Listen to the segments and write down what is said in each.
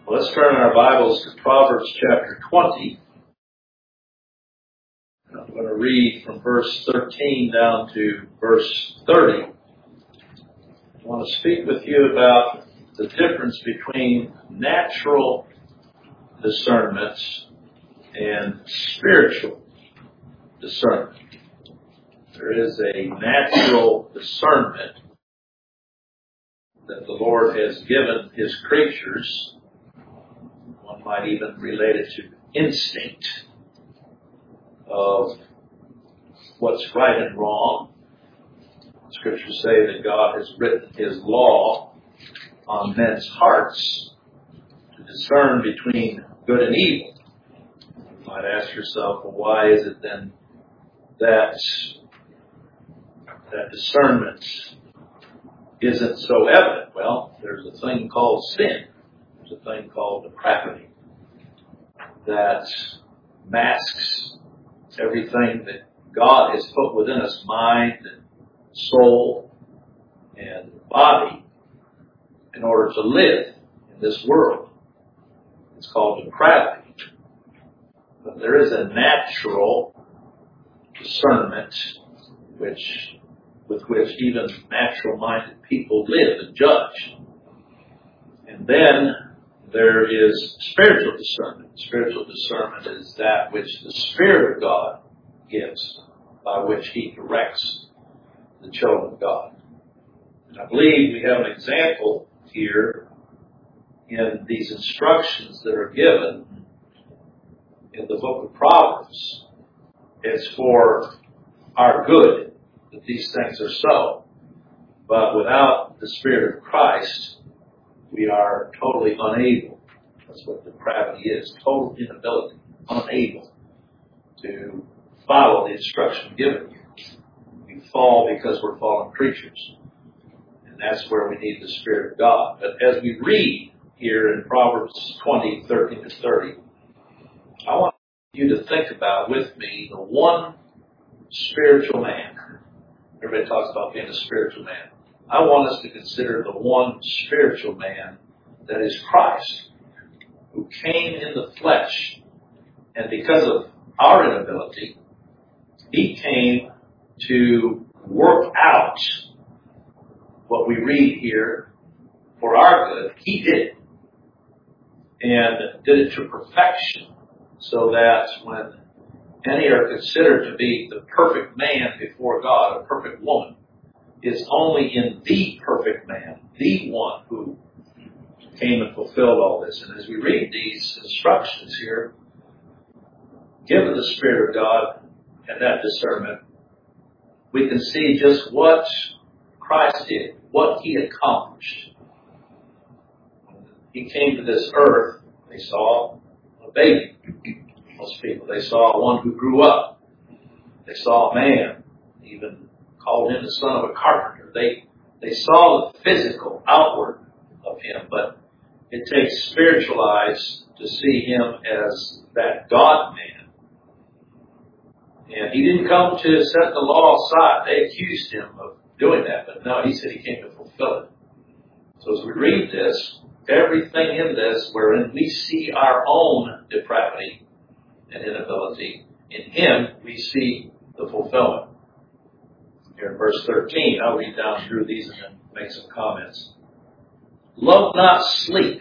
Let's turn our Bibles to Proverbs chapter 20. I'm going to read from verse 13 down to verse 30. I want to speak with you about the difference between natural discernment and spiritual discernment. There is a natural discernment that the Lord has given His creatures. One might even relate it to instinct of what's right and wrong. Scriptures say that God has written His law on men's hearts to discern between good and evil. You might ask yourself, well, why is it then that discernment isn't so evident? Well, there's a thing called sin. There's a thing called depravity that masks everything that God has put within us, mind and soul and body, in order to live in this world. It's called depravity. But there is a natural discernment with which even natural-minded people live and judge. And then there is spiritual discernment. Spiritual discernment is that which the Spirit of God gives, by which He directs the children of God. And I believe we have an example here in these instructions that are given in the book of Proverbs. It's for our good that these things are so. But without the Spirit of Christ, we are totally unable. That's what depravity is. Total inability. Unable to follow the instruction given you. We fall because we're fallen creatures. And that's where we need the Spirit of God. But as we read here in Proverbs 20, 13 to 30, I want you to think about with me the one spiritual man. Everybody talks about being a spiritual man. I want us to consider the one spiritual man that is Christ, who came in the flesh. And because of our inability, He came to work out what we read here for our good. He did it. And did it to perfection, so that when any are considered to be the perfect man before God, a perfect woman, is only in the perfect man, the one who came and fulfilled all this. And as we read these instructions here, given the Spirit of God and that discernment, we can see just what Christ did, what He accomplished. When He came to this earth, they saw a baby. Most people, they saw one who grew up. They saw a man, even called him the son of a carpenter. They saw the physical outward of Him, but it takes spiritual eyes to see Him as that God-man. And He didn't come to set the law aside. They accused Him of doing that, but no, He said He came to fulfill it. So as we read this, everything in this wherein we see our own depravity and inability, in Him we see the fulfillment. Here in verse 13, I'll read down through these and then make some comments. Love not sleep,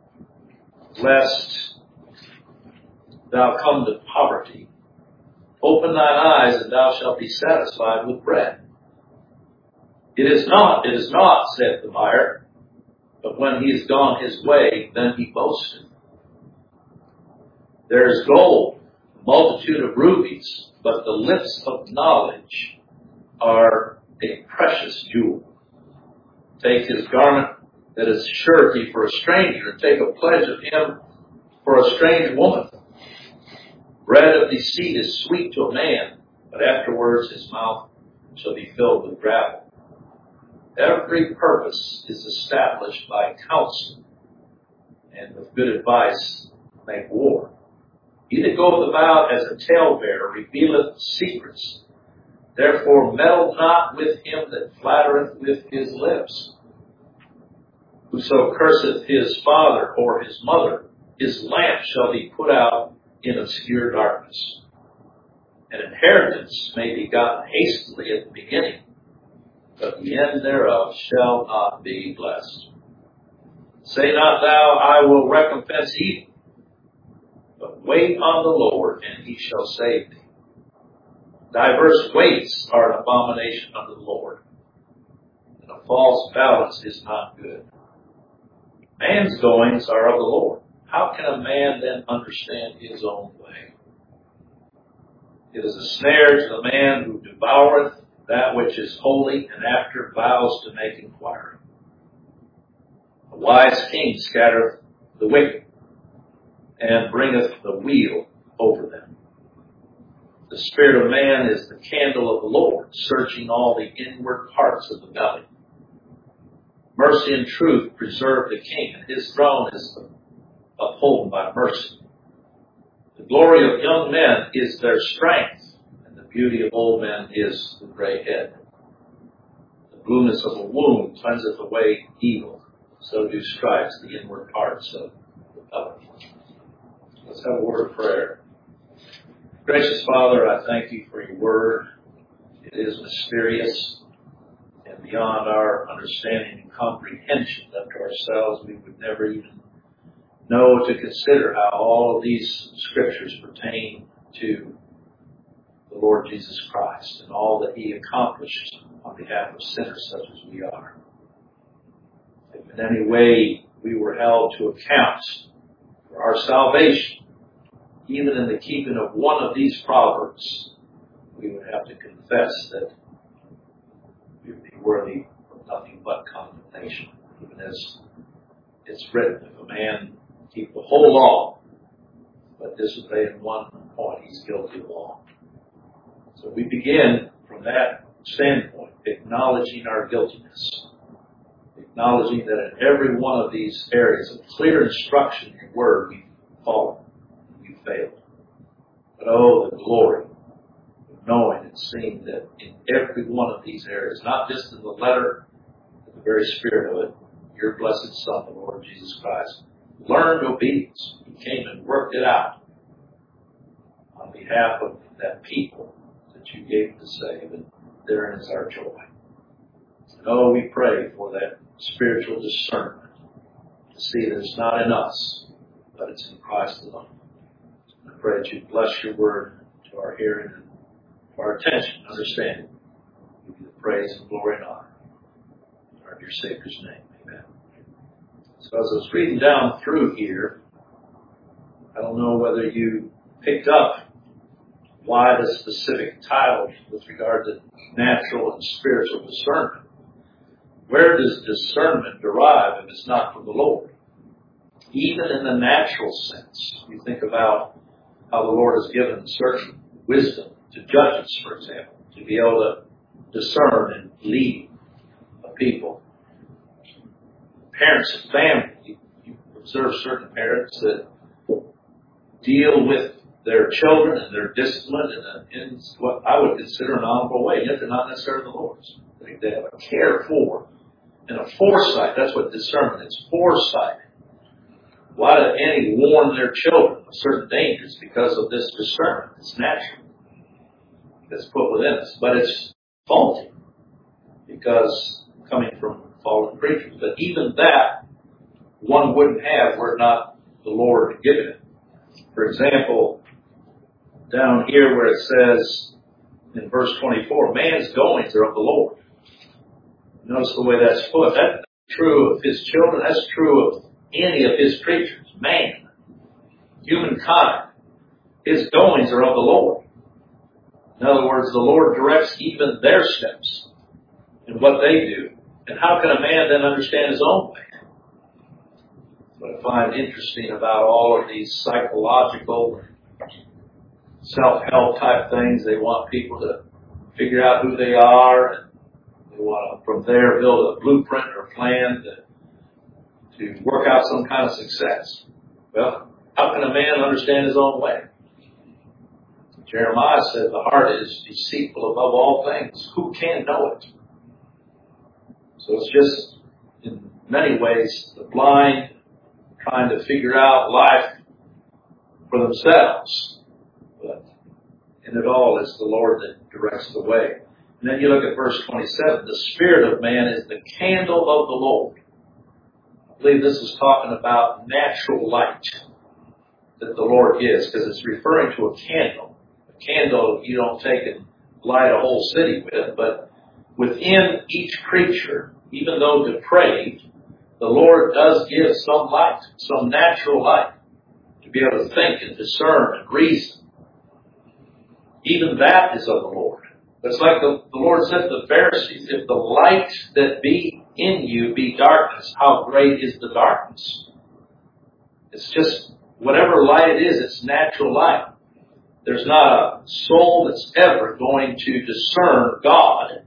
lest thou come to poverty. Open thine eyes, and thou shalt be satisfied with bread. It is not, said the buyer, but when he is gone his way, then he boasteth. There is gold, a multitude of rubies, but the lips of knowledge are a precious jewel. Take his garment that is surety for a stranger, and take a pledge of him for a strange woman. Bread of deceit is sweet to a man, but afterwards his mouth shall be filled with gravel. Every purpose is established by counsel, and with good advice make war. He that goeth about as a talebearer revealeth secrets. Therefore meddle not with him that flattereth with his lips. Whoso curseth his father or his mother, his lamp shall be put out in obscure darkness. An inheritance may be gotten hastily at the beginning, but the end thereof shall not be blessed. Say not thou, I will recompense evil, but wait on the Lord, and he shall save thee. Diverse weights are an abomination unto the Lord, and a false balance is not good. Man's goings are of the Lord. How can a man then understand his own way? It is a snare to the man who devoureth that which is holy, and after vows to make inquiry. A wise king scattereth the wicked, and bringeth the wheel over them. The spirit of man is the candle of the Lord, searching all the inward parts of the belly. Mercy and truth preserve the king, and his throne is upholden by mercy. The glory of young men is their strength, and the beauty of old men is the gray head. The blueness of a wound cleanseth away evil, so do stripes the inward parts of the belly. Let's have a word of prayer. Gracious Father, I thank you for your word. It is mysterious and beyond our understanding and comprehension. Left to ourselves, we would never even know to consider how all of these scriptures pertain to the Lord Jesus Christ and all that he accomplished on behalf of sinners such as we are. If in any way we were held to account for our salvation, even in the keeping of one of these proverbs, we would have to confess that we would be worthy of nothing but condemnation, even as it's written, if a man keep the whole law, but disobey in one point, he's guilty of all. So we begin from that standpoint, acknowledging our guiltiness, acknowledging that in every one of these areas of clear instruction in your word, we've fallen, we've failed. But oh, the glory of knowing and seeing that in every one of these areas, not just in the letter, but the very spirit of it, your blessed Son, the Lord Jesus Christ, learned obedience. He came and worked it out on behalf of that people that you gave to save, and therein is our joy. And oh, we pray for that spiritual discernment to see that it's not in us, but it's in Christ alone. I pray that you bless your word to our hearing and to our attention and understanding. We give you the praise and glory and honor. In your Savior's name, amen. So as I was reading down through here, I don't know whether you picked up why the specific title with regard to natural and spiritual discernment. Where does discernment derive if it's not from the Lord? Even in the natural sense, you think about how the Lord has given certain wisdom to judges, for example, to be able to discern and lead a people. Parents and family, you observe certain parents that deal with their children and their discipline in what I would consider an honorable way, yet they're not necessarily the Lord's. They have a care for and a foresight. That's what discernment is, foresight. Why did Annie warn their children of certain dangers? Because of this discernment. It's natural. That's put within us. But it's faulty because coming from fallen creatures. But even that one wouldn't have were it not the Lord given it. For example, down here where it says in verse 24, man's goings are of the Lord. Notice the way that's put. That's true of his children. That's true of any of his creatures. Man, humankind, his goings are of the Lord. In other words, the Lord directs even their steps in what they do. And how can a man then understand his own way? What I find interesting about all of these psychological, self-help type things, they want people to figure out who they are, and they want to, from there, build a blueprint or plan to work out some kind of success. Well, how can a man understand his own way? Jeremiah said the heart is deceitful above all things. Who can know it? So it's just in many ways, the blind trying to figure out life for themselves. But in it all, it's the Lord that directs the way. And then you look at verse 27. The spirit of man is the candle of the Lord. I believe this is talking about natural light that the Lord gives, because it's referring to a candle. A candle you don't take and light a whole city with, but within each creature, even though depraved, the Lord does give some light, some natural light, to be able to think and discern and reason. Even that is of the Lord. It's like the Lord said to the Pharisees, if the light that be in you be darkness, how great is the darkness? It's just whatever light it is, it's natural light. There's not a soul that's ever going to discern God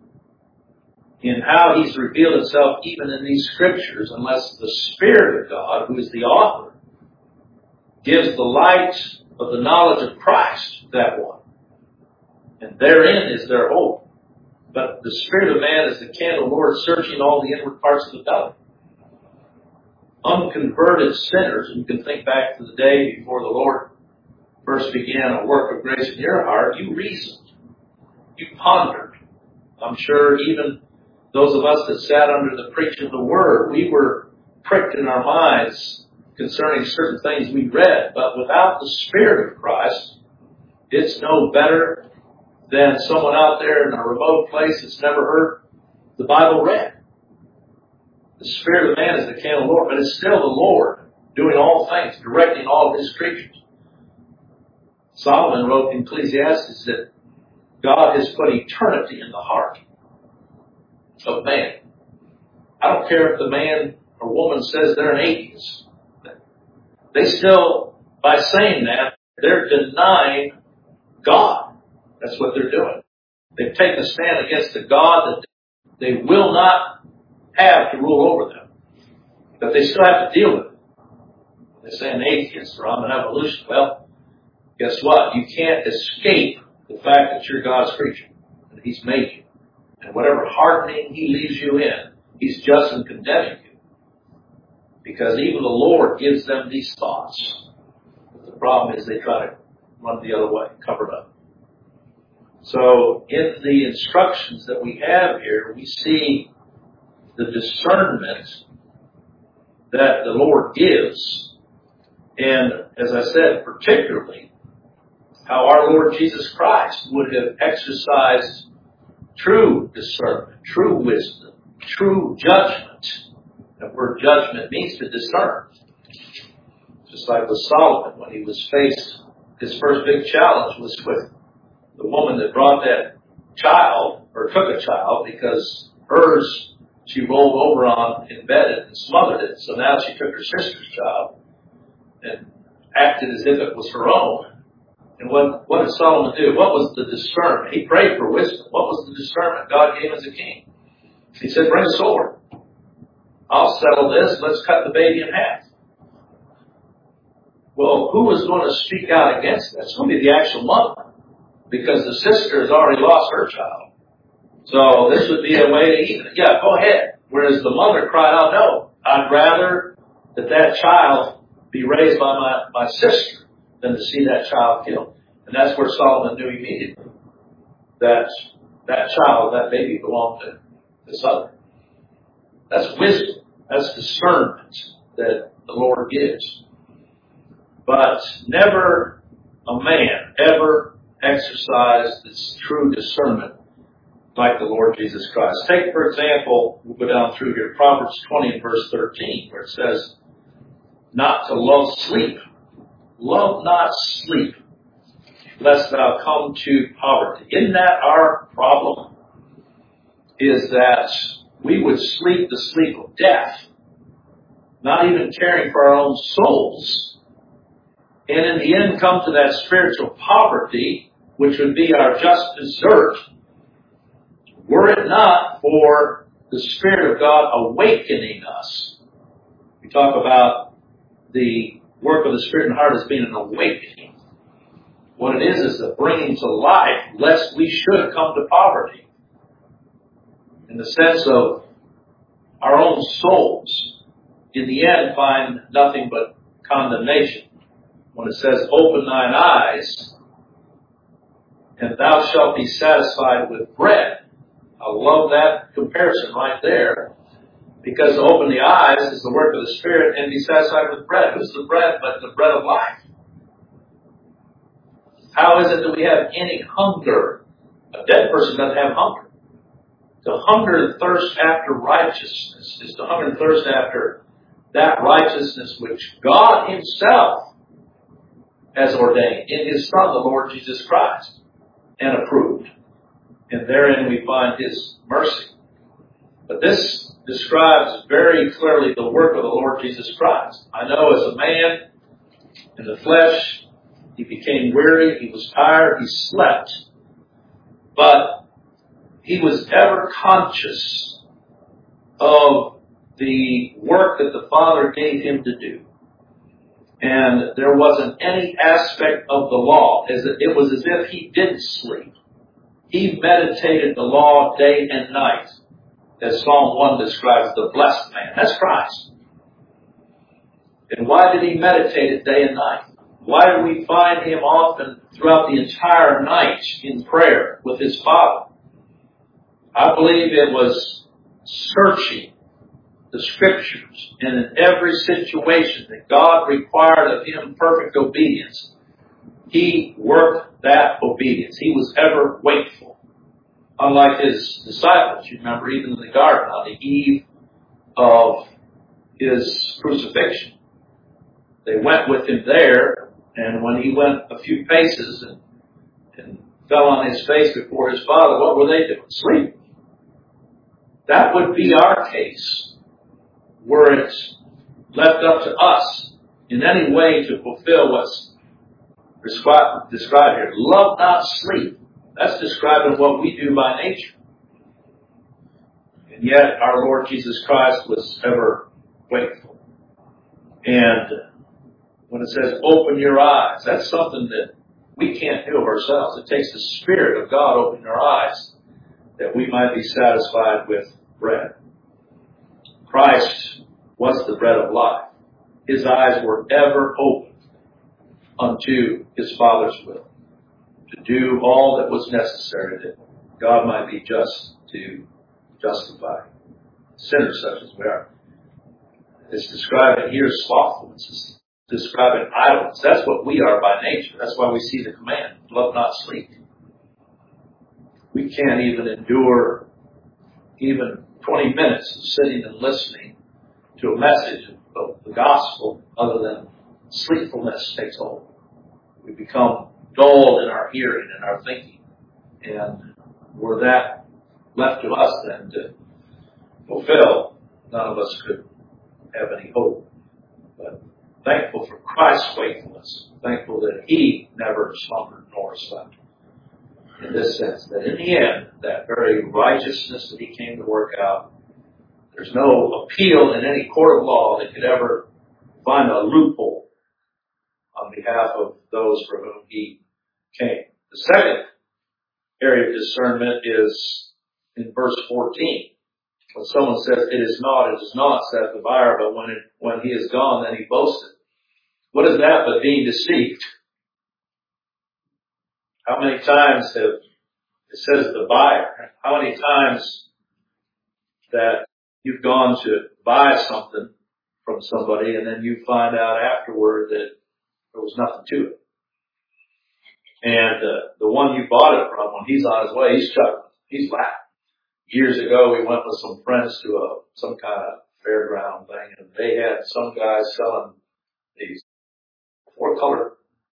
in how He's revealed Himself even in these Scriptures unless the Spirit of God, who is the author, gives the light of the knowledge of Christ to that one. And therein is their hope. But the spirit of man is the candle of the Lord, searching all the inward parts of the belly. Unconverted sinners, and you can think back to the day before the Lord first began a work of grace in your heart, you reasoned. You pondered. I'm sure even those of us that sat under the preaching of the Word, we were pricked in our minds concerning certain things we read. But without the Spirit of Christ, it's no better than someone out there in a remote place that's never heard the Bible read. The Spirit of man is the candle of the Lord, but it's still the Lord doing all things, directing all of His creatures. Solomon wrote in Ecclesiastes that God has put eternity in the heart of man. I don't care if the man or woman says they're an atheist. They still, by saying that, they're denying God. That's what they're doing. They've taken a stand against the God that they will not have to rule over them. But they still have to deal with it. They say an atheist or I'm an evolutionist. Well, guess what? You can't escape the fact that you're God's creature. That He's made you. And whatever hardening He leaves you in, He's just in condemning you. Because even the Lord gives them these thoughts. But the problem is they try to run the other way, cover it up. So in the instructions that we have here, we see the discernment that the Lord gives. And as I said, particularly how our Lord Jesus Christ would have exercised true discernment, true wisdom, true judgment. The word judgment means to discern. Just like with Solomon when he was faced, his first big challenge was with the woman that brought that child, or took a child, because hers she rolled over on in bed and smothered it. So now she took her sister's child and acted as if it was her own. And what did Solomon do? What was the discernment? He prayed for wisdom. What was the discernment God gave as a king? He said, bring a sword. I'll settle this. Let's cut the baby in half. Well, who was going to speak out against that? It's going to be the actual mother. Because the sister has already lost her child. So this would be a way to even, yeah, go ahead. Whereas the mother cried out, no, I'd rather that child be raised by my sister than to see that child killed. And that's where Solomon knew immediately that child, that baby belonged to this other. That's wisdom. That's discernment that the Lord gives. But never a man ever exercised this true discernment like the Lord Jesus Christ. Take, for example, we'll go down through here, Proverbs 20 and verse 13, where it says, not to love sleep. Love not sleep, lest thou come to poverty. Isn't that our problem? Is that we would sleep the sleep of death, not even caring for our own souls, and in the end come to that spiritual poverty, which would be our just desert, were it not for the Spirit of God awakening us. We talk about the work of the Spirit in the heart as being an awakening. What it is the bringing to life, lest we should come to poverty. In the sense of our own souls, in the end, find nothing but condemnation. When it says, open thine eyes, and thou shalt be satisfied with bread. I love that comparison right there. Because to open the eyes is the work of the Spirit, and be satisfied with bread. Who's the bread but the bread of life? How is it that we have any hunger? A dead person doesn't have hunger. To hunger and thirst after righteousness is to hunger and thirst after that righteousness which God Himself has ordained in His Son, the Lord Jesus Christ, and approved. And therein we find His mercy. But this describes very clearly the work of the Lord Jesus Christ. I know as a man in the flesh, He became weary, He was tired, He slept. But He was ever conscious of the work that the Father gave Him to do. And there wasn't any aspect of the law. It was as if He didn't sleep. He meditated the law day and night. As Psalm 1 describes the blessed man. That's Christ. And why did He meditate it day and night? Why do we find Him often throughout the entire night in prayer with His Father? I believe it was searching the Scriptures, and in every situation that God required of Him perfect obedience, He worked that obedience. He was ever wakeful. Unlike His disciples, you remember, even in the garden on the eve of His crucifixion, they went with Him there, and when He went a few paces and fell on His face before His Father, what were they doing? Sleeping. That would be our case, were it left up to us in any way to fulfill what's described here. Love not sleep. That's describing what we do by nature. And yet our Lord Jesus Christ was ever wakeful. And when it says, open your eyes, that's something that we can't do of ourselves. It takes the Spirit of God opening our eyes that we might be satisfied with bread. Christ was the bread of life. His eyes were ever open unto His Father's will, to do all that was necessary that God might be just to justify sinners such as we are. It's describing here slothfulness. It's describing idleness. That's what we are by nature. That's why we see the command, love not sleep. We can't even endure even 20 minutes of sitting and listening to a message of the gospel other than sleepfulness takes hold. We become dulled in our hearing and our thinking. And were that left to us then to fulfill, none of us could have any hope. But thankful for Christ's faithfulness. Thankful that He never slumbered nor slept. In this sense, that in the end, that very righteousness that He came to work out, there's no appeal in any court of law that could ever find a loophole on behalf of those for whom He came. The second area of discernment is in verse 14. When someone says, it is not, saith the buyer, but when he is gone, then he boasted. What is that but being deceived? How many times it says the buyer, how many times that you've gone to buy something from somebody and then you find out afterward that there was nothing to it. And the one you bought it from, when he's on his way, he's chuckling. He's laughing. Years ago, we went with some friends to some kind of fairground thing, and they had some guys selling these 4-color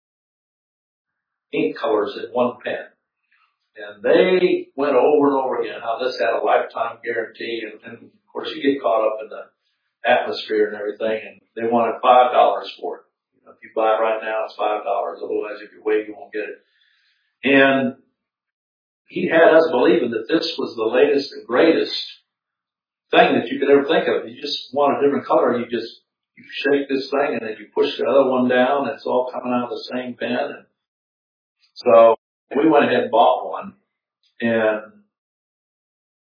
ink colors in one pen. And they went over and over again how this had a lifetime guarantee, and of course you get caught up in the atmosphere and everything, and they wanted $5 for it. You know, if you buy it right now, it's $5. Otherwise, if you wait, you won't get it. And he had us believing that this was the latest and greatest thing that you could ever think of. You just want a different color. You shake this thing and then you push the other one down. And it's all coming out of the same pen. And so we went ahead and bought one. And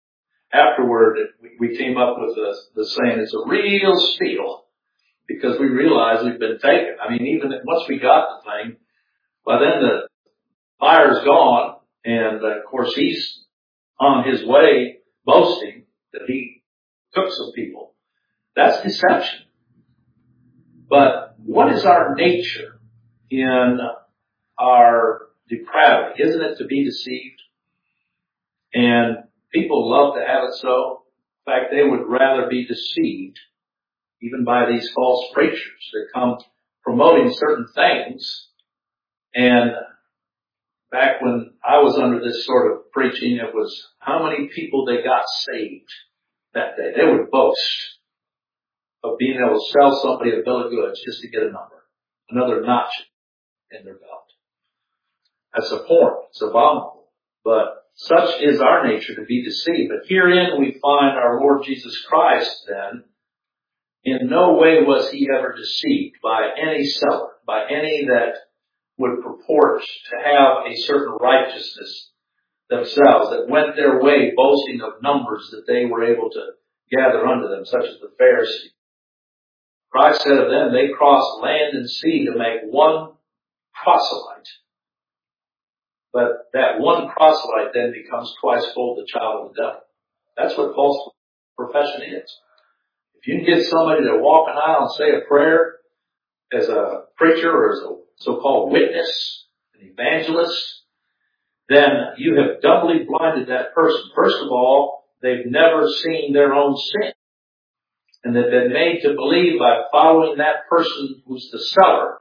afterward, we came up with the saying, it's a real steal, because we realized we've been taken. I mean, even once we got the thing, by then the buyer's gone, and of course he's on his way boasting that he took some people. That's deception. But what is our nature in our depravity? Isn't it to be deceived? And people love to have it so. In fact, they would rather be deceived even by these false preachers that come promoting certain things. And back when I was under this sort of preaching, it was how many people they got saved that day. They would boast of being able to sell somebody a bill of goods just to get a number, another notch in their belt. That's abhorrent. It's abominable. But such is our nature, to be deceived. But herein we find our Lord Jesus Christ then, in no way was he ever deceived by any seller, by any that would purport to have a certain righteousness themselves, that went their way boasting of numbers that they were able to gather unto them, such as the Pharisees. Christ said of them, they crossed land and sea to make one proselyte. But that one proselyte then becomes twice fold the child of the devil. That's what false profession is. If you can get somebody to walk an aisle and say a prayer as a preacher or as a so-called witness, an evangelist, then you have doubly blinded that person. First of all, they've never seen their own sin. And they've been made to believe by following that person who's the seller,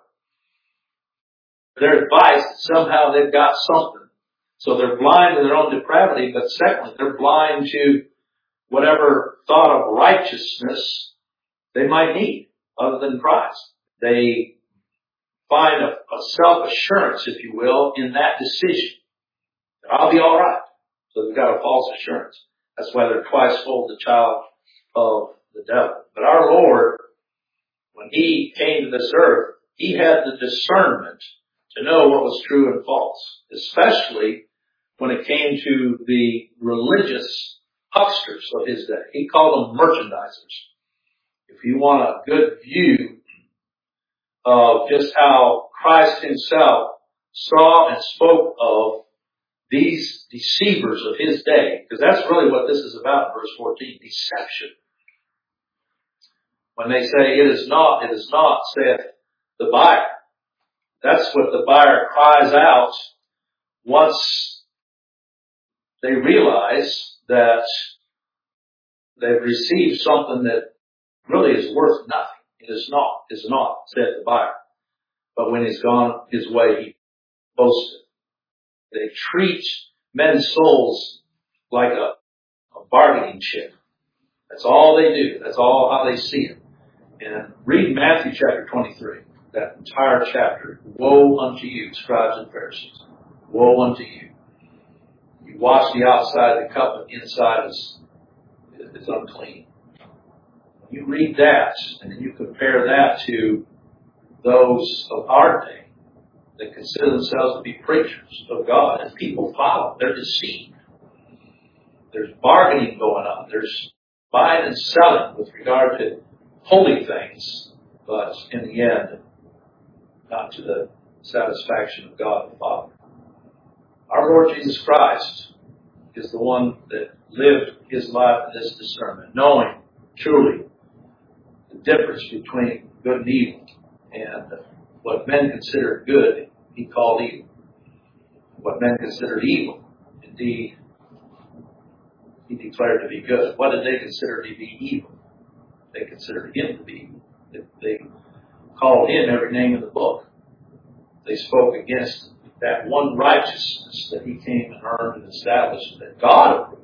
their advice, that somehow they've got something. So they're blind to their own depravity, but secondly, they're blind to whatever thought of righteousness they might need other than Christ. They find a self-assurance, if you will, in that decision. I'll be all right. So they've got a false assurance. That's why they're twice fold the child of the devil. But our Lord, when he came to this earth, he had the discernment to know what was true and false, especially when it came to the religious hucksters of his day. He called them merchandisers. If you want a good view of just how Christ himself saw and spoke of these deceivers of his day, because that's really what this is about in verse 14, deception. When they say, it is not, saith the buyer. That's what the buyer cries out once they realize that they've received something that really is worth nothing. It is not, saith the buyer. But when he's gone his way, he boasted. They treat men's souls like a bargaining chip. That's all they do. That's all how they see it. And read Matthew chapter 23, that entire chapter. Woe unto you, scribes and Pharisees. Woe unto you. You wash the outside of the cup, but the inside is unclean. When you read that, and then you compare that to those of our day that consider themselves to be preachers of God, and people follow, they're deceived. There's bargaining going on. There's buying and selling with regard to holy things, but in the end, not to the satisfaction of God the Father. Our Lord Jesus Christ is the one that lived his life in this discernment, knowing truly the difference between good and evil, and what men considered good, he called evil. What men considered evil, indeed, he declared to be good. What did they consider to be evil? They considered him to be evil. They called him every name in the book. They spoke against that one righteousness that he came and earned and established, that God approved.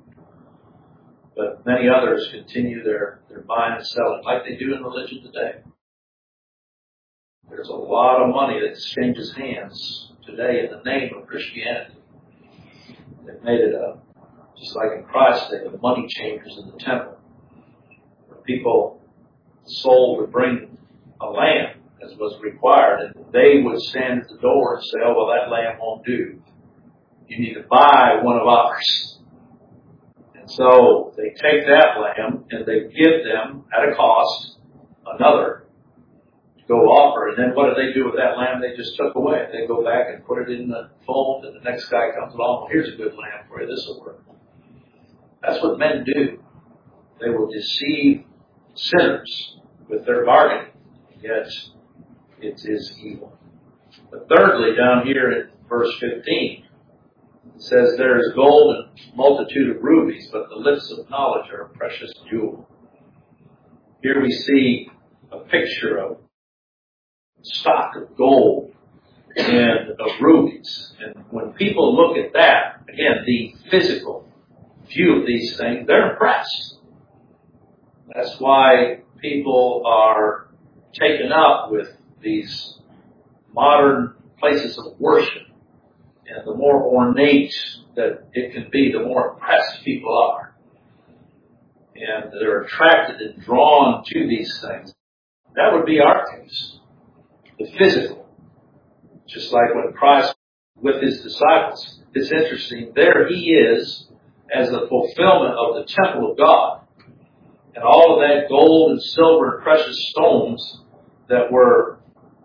But many others continue their buying and selling like they do in religion today. There's a lot of money that exchanges hands today in the name of Christianity. They've made it just like in Christ's day, the money changers in the temple, where people sold to bring a lamb as was required, and they would stand at the door and say, oh, well, that lamb won't do. You need to buy one of ours. And So they take that lamb and they give them, at a cost, another to go offer. And then what do they do with that lamb they just took away? They go back and put it in the fold, and the next guy comes along, well, here's a good lamb for you, this will work. That's what men do. They will deceive sinners with their bargaining, yet it is evil. But thirdly, down here in verse 15, it says, there is gold and multitude of rubies, but the lips of knowledge are a precious jewel. Here we see a picture of stock of gold and of rubies. And when people look at that, again, the physical view of these things, they're impressed. That's why people are taken up with these modern places of worship. And the more ornate that it can be, the more impressed people are. And they're attracted and drawn to these things. That would be our case. The physical. Just like when Christ with his disciples. It's interesting. There he is as the fulfillment of the temple of God. And all of that gold and silver and precious stones that were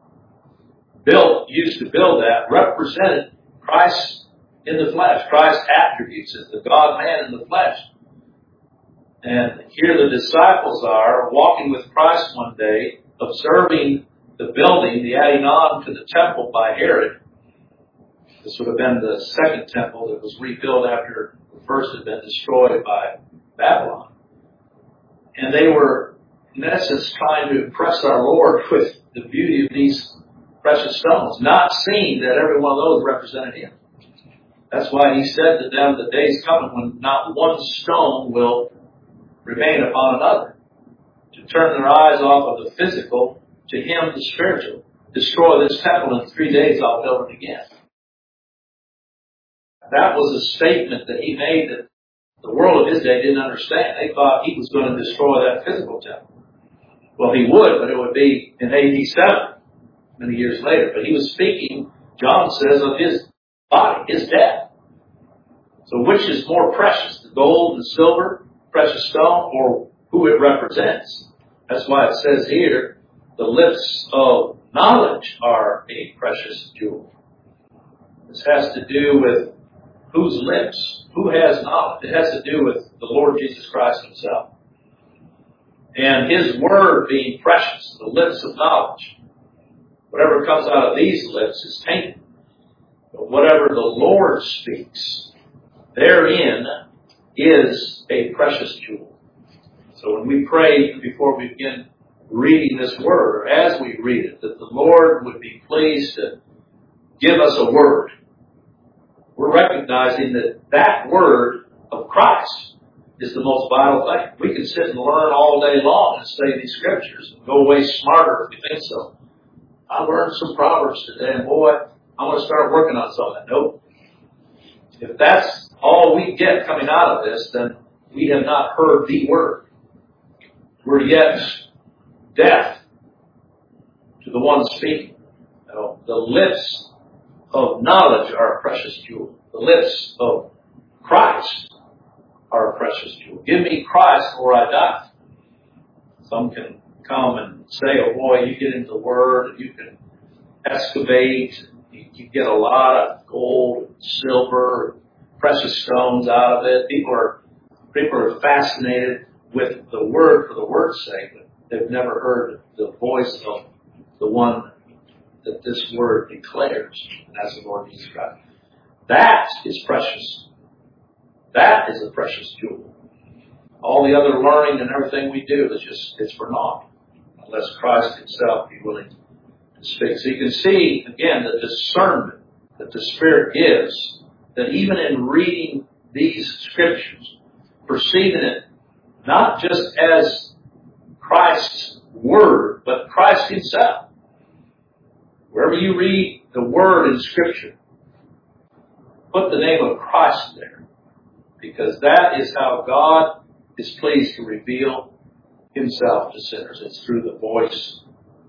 used to build that, represented Christ in the flesh. Christ's attributes as the God-man in the flesh. And here the disciples are walking with Christ one day, observing the building, the adding on to the temple by Herod. This would have been the second temple that was rebuilt after the first had been destroyed by Babylon. And they were, in essence, trying to impress our Lord with the beauty of these precious stones, not seeing that every one of those represented him. That's why he said to them, the day's coming when not one stone will remain upon another, to turn their eyes off of the physical to him, the spiritual. Destroy this temple in 3 days, I'll build it again. That was a statement that he made that the world of his day didn't understand. They thought he was going to destroy that physical temple. Well, he would, but it would be in AD 7, many years later. But he was speaking, John says, of his body, his death. So which is more precious, the gold and silver, precious stone, or who it represents? That's why it says here, the lips of knowledge are a precious jewel. This has to do with whose lips, who has knowledge. It has to do with the Lord Jesus Christ himself. And his word being precious, the lips of knowledge. Whatever comes out of these lips is tainted. But whatever the Lord speaks, therein is a precious jewel. So when we pray before we begin reading this word, or as we read it, that the Lord would be pleased to give us a word, we're recognizing that that word of Christ is the most vital thing. We can sit and learn all day long and study these scriptures and go away smarter if we think so. I learned some Proverbs today, and boy, I want to start working on something. Nope. If that's all we get coming out of this, then we have not heard the word. We're yet deaf to the one speaking. The lips of knowledge are a precious jewel. The lips of Christ are a precious jewel. Give me Christ or I die. Some can come and say, oh boy, you get into the Word and you can excavate. You get a lot of gold, silver, precious stones out of it. People are fascinated with the Word for the Word's sake, but they've never heard the voice of the one that this Word declares. And that's the Lord Jesus Christ. That is precious. That is a precious jewel. All the other learning and everything we do is it's for naught, unless Christ himself be willing to speak. So you can see, again, the discernment that the Spirit gives, that even in reading these scriptures, perceiving it not just as Christ's Word, but Christ himself. Wherever you read the Word in Scripture, put the name of Christ there, because that is how God is pleased to reveal himself to sinners. It's through the voice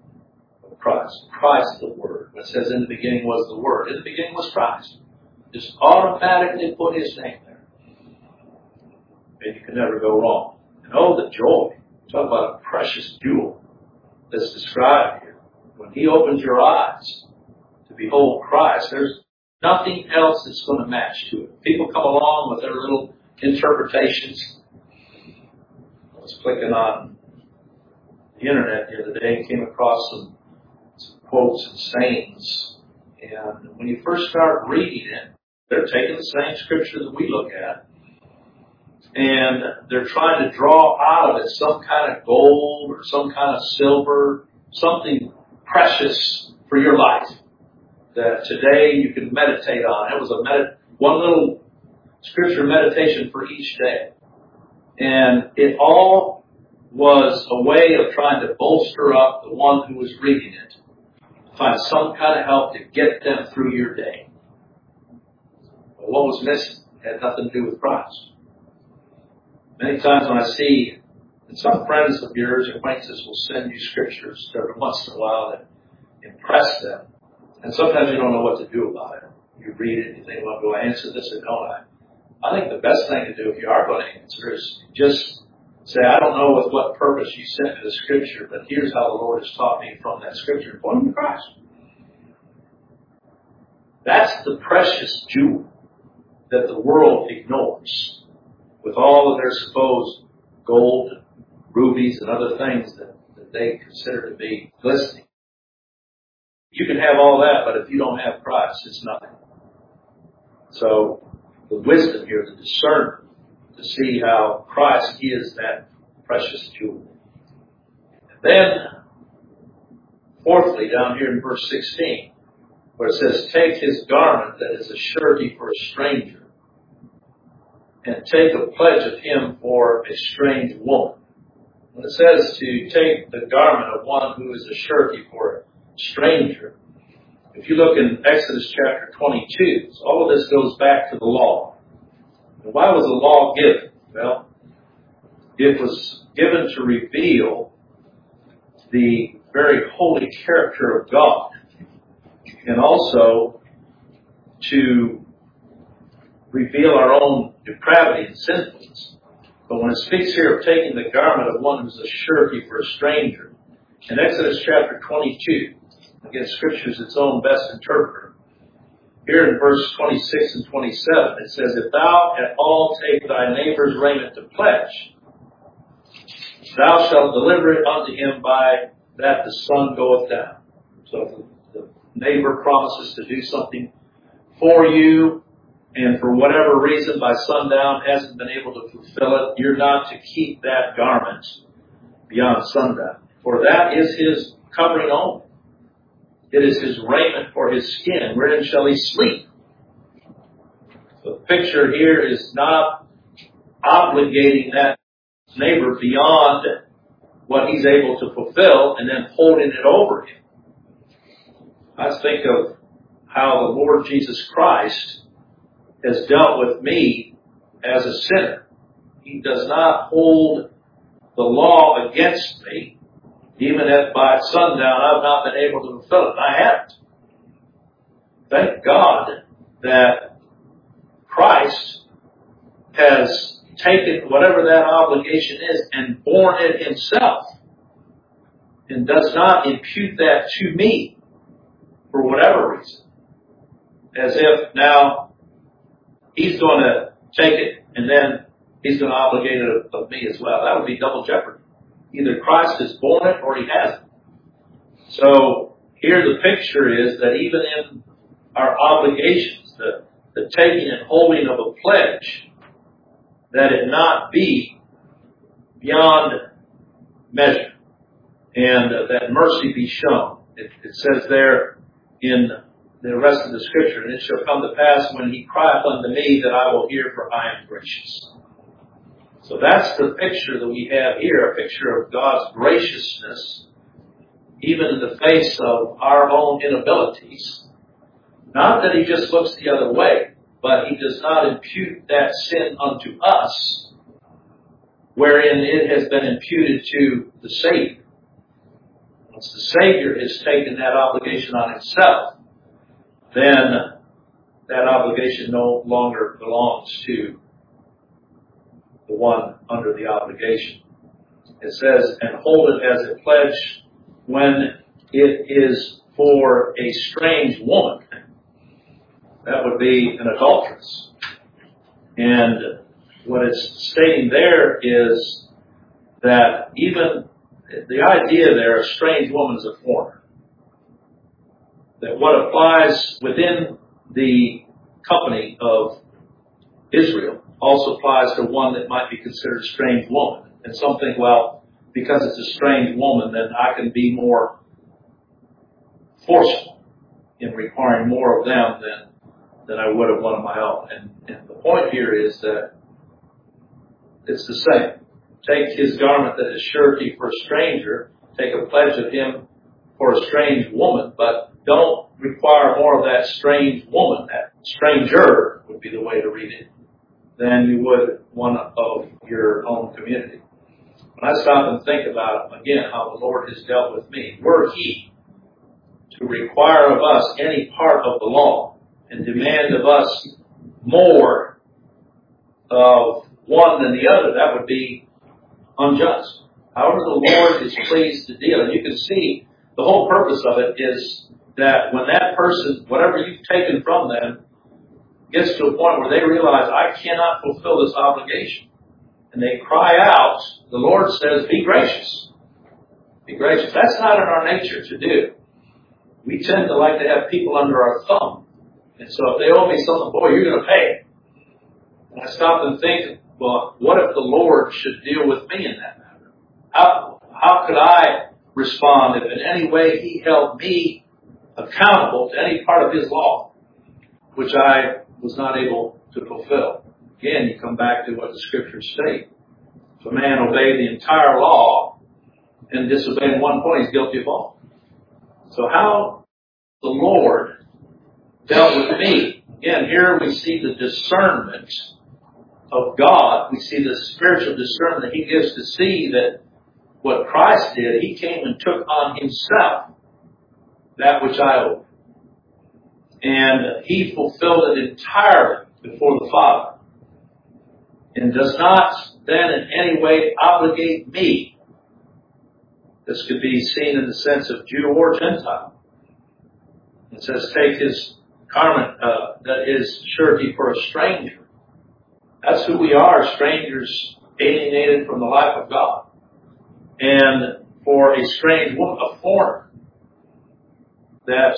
of Christ. Christ the Word. When it says in the beginning was the Word, in the beginning was Christ. Just automatically put his name there. and you can never go wrong. And oh, the joy. Talk about a precious jewel that's described here. When He opens your eyes to behold Christ, there's nothing else that's going to match to it. People come along with their little interpretations. I was clicking on the internet the other day and came across some quotes and sayings. And when you first start reading it, they're taking the same scripture that we look at, and they're trying to draw out of it some kind of gold or some kind of silver, something precious for your life that today you can meditate on. It was one little scripture meditation for each day. And it all was a way of trying to bolster up the one who was reading it, to find some kind of help to get them through your day. But what was missing had nothing to do with Christ. Many times when I see, and some friends of yours, acquaintances, will send you scriptures every once in a while that impress them. And sometimes you don't know what to do about it. You read it and you think, well, do I answer this or don't I? I think the best thing to do if you are going to answer is just say, I don't know with what purpose you sent me the scripture, but here's how the Lord has taught me from that scripture. Point them to Christ. That's the precious jewel that the world ignores with all of their supposed gold, rubies, and other things that they consider to be glistening. You can have all that, but if you don't have Christ, it's nothing. So the wisdom here, the discernment, to see how Christ is that precious jewel. And then, fourthly, down here in verse 16, where it says, take his garment that is a surety for a stranger, and take a pledge of him for a strange woman. When it says to take the garment of one who is a surety for a stranger, if you look in Exodus chapter 22, so all of this goes back to the law. And why was the law given? Well, it was given to reveal the very holy character of God, and also to reveal our own depravity and sinfulness. But when it speaks here of taking the garment of one who's a surety for a stranger, in Exodus chapter 22, again, Scripture is its own best interpreter. Here in verse 26 and 27, it says, if thou at all take thy neighbor's raiment to pledge, thou shalt deliver it unto him by that the sun goeth down. So if the neighbor promises to do something for you, and for whatever reason by sundown hasn't been able to fulfill it, you're not to keep that garment beyond sundown. For that is his covering only. It is his raiment for his skin. Wherein shall he sleep? The picture here is not obligating that neighbor beyond what he's able to fulfill and then holding it over him. I think of how the Lord Jesus Christ has dealt with me as a sinner. He does not hold the law against me, even if by sundown I've not been able to fulfill it. I haven't. Thank God that Christ has taken whatever that obligation is and borne it himself, and does not impute that to me for whatever reason, as if now he's going to take it and then he's going to obligate it of me as well. That would be double jeopardy. Either Christ has borne it or he hasn't. So here the picture is that even in our obligations, the taking and holding of a pledge, that it not be beyond measure, and that mercy be shown. It says there in the rest of the scripture, and it shall come to pass when he crieth unto me that I will hear, for I am gracious. So that's the picture that we have here, a picture of God's graciousness, even in the face of our own inabilities. Not that he just looks the other way, but he does not impute that sin unto us, wherein it has been imputed to the Savior. Once the Savior has taken that obligation on himself, then that obligation no longer belongs to the one under the obligation. It says, and hold it as a pledge when it is for a strange woman. That would be an adulteress. And what it's stating there is that even the idea there, a strange woman is a foreigner. That what applies within the company of Israel also applies to one that might be considered a strange woman. And some think, well, because it's a strange woman, then I can be more forceful in requiring more of them than I would of one of my own. And the point here is that it's the same. Take his garment that is surety for a stranger, take a pledge of him for a strange woman, but don't require more of that strange woman, that stranger would be the way to read it, than you would one of your own community. When I stop and think about, again, how the Lord has dealt with me, were he to require of us any part of the law and demand of us more of one than the other, that would be unjust. However, the Lord is pleased to deal. And you can see the whole purpose of it is that when that person, whatever you've taken from them, gets to a point where they realize, I cannot fulfill this obligation, and they cry out, the Lord says, be gracious. Be gracious. That's not in our nature to do. We tend to like to have people under our thumb. And so if they owe me something, boy, you're going to pay. And I stop and think, well, what if the Lord should deal with me in that matter? How could I respond if in any way he held me accountable to any part of his law, which I was not able to fulfill? Again, you come back to what the scriptures state. If a man obey the entire law and disobey in one point, he's guilty of all. So how the Lord dealt with me. Again, here we see the discernment of God. We see the spiritual discernment that he gives to see that what Christ did, he came and took on himself that which I owed. And he fulfilled it entirely before the Father. And does not then in any way obligate me. This could be seen in the sense of Jew or Gentile. It says, take his garment that is surety for a stranger. That's who we are, strangers alienated from the life of God. And for a strange woman, a foreigner, that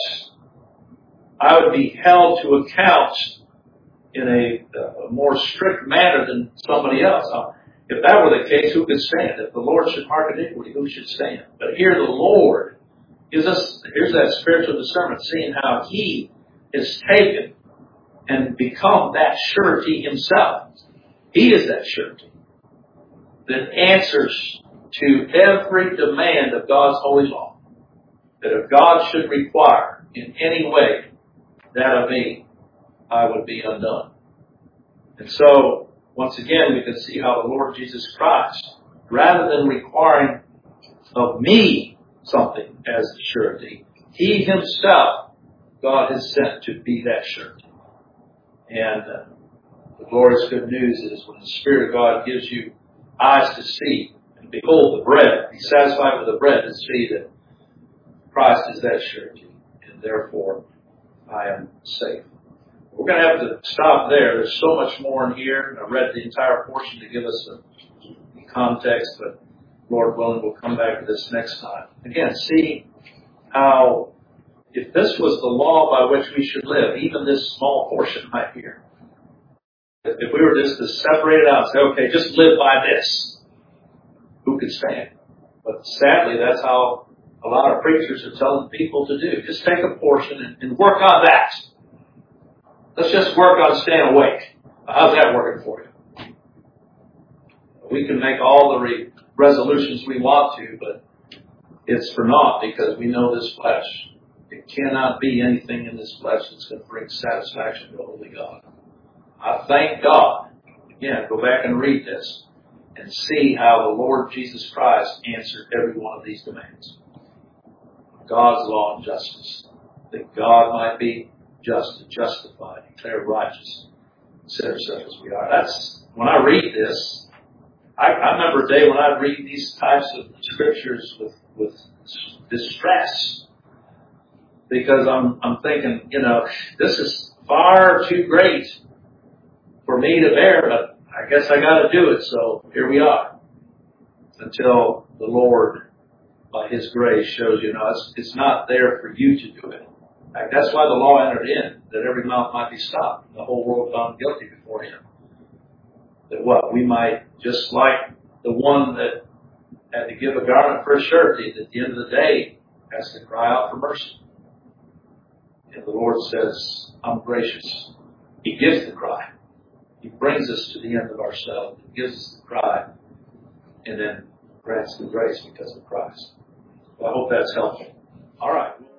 I would be held to account in a more strict manner than somebody else. If that were the case, who could stand? If the Lord should mark iniquity, who should stand? But here the Lord gives us, here's that spiritual discernment, seeing how he is taken and become that surety himself. He is that surety that answers to every demand of God's holy law. That if God should require in any way that of me, I would be undone. And so, once again, we can see how the Lord Jesus Christ, rather than requiring of me something as the surety, he himself, God has sent to be that surety. And the glorious good news is when the Spirit of God gives you eyes to see and behold the bread, be satisfied with the bread and see that Christ is that surety, and therefore I am safe. We're going to have to stop there. There's so much more in here. I read the entire portion to give us a context, but Lord willing, we'll come back to this next time. Again, see how if this was the law by which we should live, even this small portion right here, if we were just to separate it out and say, okay, just live by this, who could stand? But sadly, that's how a lot of preachers are telling people to do. Just take a portion and work on that. Let's just work on staying awake. How's that working for you? We can make all the resolutions we want to, but it's for naught because we know this flesh. It cannot be anything in this flesh that's going to bring satisfaction to a holy God. I thank God. Again, go back and read this and see how the Lord Jesus Christ answered every one of these demands. God's law and justice. That God might be just to justify, declare righteous sinners such as we are. That's when I read this, I remember a day when I'd read these types of scriptures with distress, because I'm thinking, this is far too great for me to bear, but I guess I got to do it. So here we are, until the Lord, by His grace, shows it's not there for you to do it. That's why the law entered in, that every mouth might be stopped, and the whole world found guilty before Him. That we might, just like the one that had to give a garment for a surety, at the end of the day has to cry out for mercy. And the Lord says, I'm gracious. He gives the cry. He brings us to the end of ourselves. He gives us the cry, and then grants the grace because of Christ. Well, I hope that's helpful. All right.